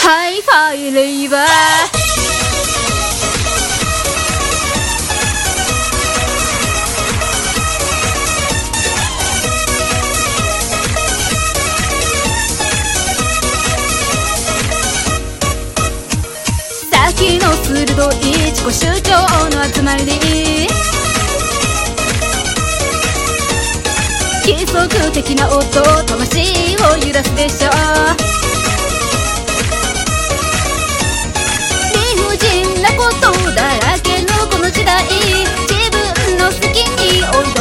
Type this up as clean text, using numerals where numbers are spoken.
ハイファイレイバー先の鋭い自己主張の集まりに規則的な音魂を揺らすでしょう。理不尽なことだらけのこの時代、自分の好きに追い